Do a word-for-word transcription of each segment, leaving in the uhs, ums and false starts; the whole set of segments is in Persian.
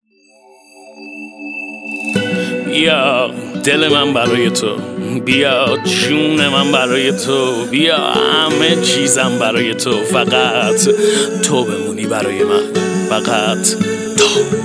بیا دل من برای تو، بیا جون من برای تو، بیا همه چیزم برای تو، فقط تو بمونی برای من، فقط تو.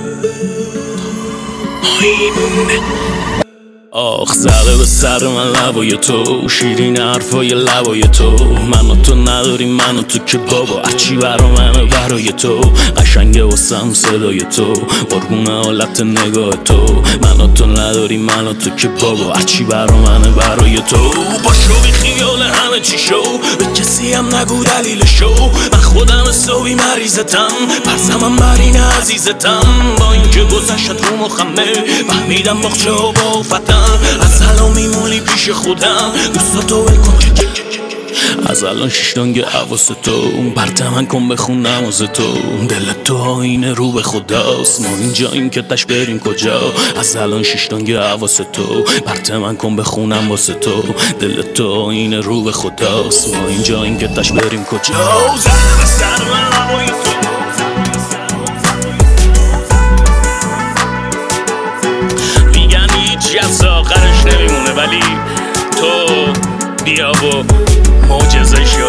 آخ زده به سر من لبای تو، شیرین حرفای لبای تو، من و تو نداریم من و تو که بابا هرچی برا منه برای تو، قشنگه واسم صدای تو، قربون حالت نگاه تو، من و تو نداریم من و تو که بابا هرچی برا منه برای تو. باشو بی خیال همه چی شو، به کسی هم نگو دلیل شو، من خودم حسابی مریضتم، پرسمم بر این عزیزتم، با اینکه گذشت رو مخمه فهمیدم مخچه و با فتم، از الان میمونی پیش خودم، دوستاتو ول کن از الان شیشتانگه حواس تو، برته من کن بخونم واسه تو، دل تو آینه رو به خداست، ما اینجاییم که تش بریم کجا، از الان شیشتانگه حواس تو، برته من کن بخونم واسه تو، دل تو آینه رو به خداست، ما اینجاییم که تش بریم کجا. زده به سر من لبای تو، میگن هیچی از آخرش نمیمونه، ولی تو بیا و معجزه شو.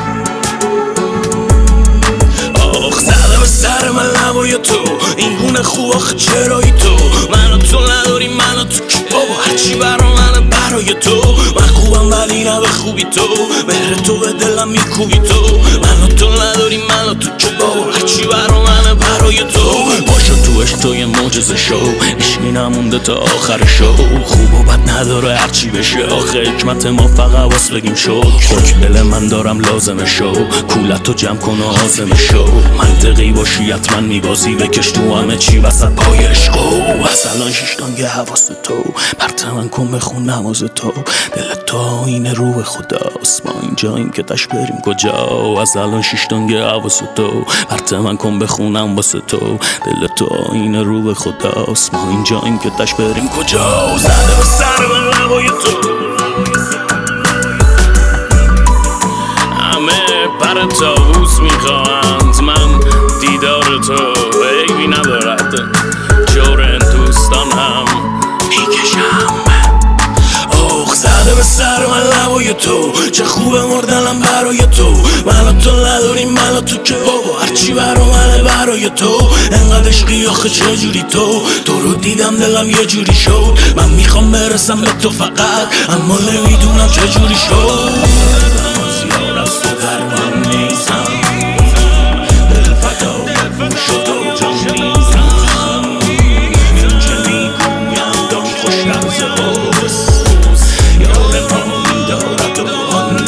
آخ زده به سر من لبای تو، این گونه خوب آخه چرایی تو، من و تو نداریم من و تو که بابا هرچی برا منه برای تو، من خوبم ولی نه به خوبی تو، مهر تو به دلم میکوبی تو، من و تو نداریم من و تو که بابا هرچی برا منه برای تو. باشو تو عشق تو یه معجزه شو، عشقی نمونده تا آخر شو، خوب و بد نداره هرچی بشه، آخه حکمت ما فقط واس بگیم شو، خاک دل من دارم لازمه شو، کولتو جمع کن و آزمه شو، منطقی باشی حتما میبازی، بکش تو همه چی وسط پای عشقو، از الان شیشتانگه حواس تو، برته من کن بخون نماز تو، دل تو آینه رو به خداست، ما اینجاییم که تش بریم کجا، از الان شیشتانگه حواس تو، برته من کن بخونم واسه تو، دل تو آینه رو به خداست، ما اینجاییم که تش بریم کجا. زده به سر من لبای تو، همه پر طاووس میخواهند، من دیدار تو عیبی ندارد، جور دوستان هم میکشم. آخ زده به سر من لبای تو، چه خوبه مردنم برای تو، من و تو نداریم من و تو که بابا هرچی برا منه برای تو، انقدر عشقی آخه چجوری تو، تو رو دیدم دلم یه جوری شد، من میخوام برسم به تو فقط، اما نمیدونم چجوری شد، زیاد از تو در من نیستم، دل فدا شد و جان میزم، این که میگویم دان خوش لحظه هاست، یار ما میدارد و آن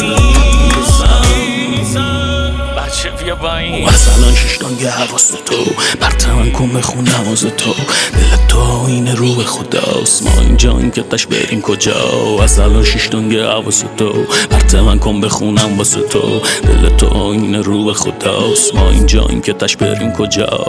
نیستم. بچه بیا با این، از الان شیشتانگه حواس تو، برته من کن بخون نماز تو، دل تو آینه رو به خداست، ما اینجاییم که تش بریم کجا، از الان شیشتانگه حواس تو، برته من کن بخونم واسه تو، دل تو آینه رو به خداست، ما اینجاییم که تش بریم کجا.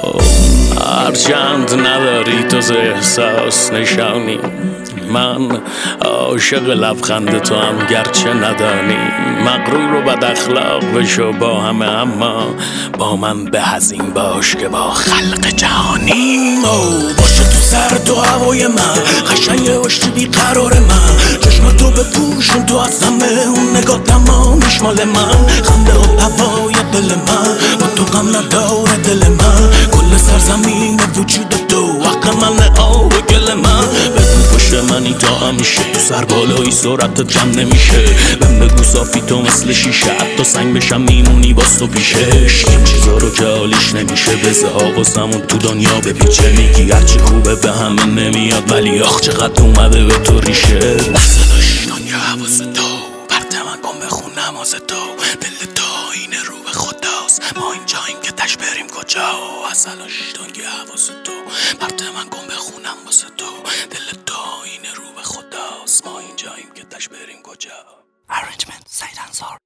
هرچند نداری تو ز احساس نشانی، من عاشق لبخند تو هم گرچه ندانی، مغرور و بد اخلاق بشو با همه، اما با من به هزین باش که با خلق جهانیم. باشه تو سر تو هوای من، قشنگ باشی بی قرار من، چشم تو بپوشون تو از همه، اون نگاه تمامیش مال من، خنده و هوای دل من، با تو غم نداره دل من، کل سرزمین وجود تو حق من آب گل من، بگو پشت منی تا همیشه، تو سر بالایی سرعتت جمع نمیشه، بهم بگو صافی تو مثل شیشه، حتی سنگ بشم میمونی باز تو پیشش، این چیزا رو که حالیش نمیشه، بزه حواسمون تو دنیا بپیچه، میگی هرچی خوبه به همه نمیاد، ولی آخ چقدر اومده به تو ریشه، دست داشتانگه حواس تو، برته من کن بخون نماز تو، دل تو آینه رو به خداست، ما اینجاییم که تش بریم کجا، از الان شیشتانگه حواس تو، برته من کن بخونم واسه تو، دل تو آینه رو به خداست، ما اینجاییم که تش بریم کجا. Arrangement سعید انصار.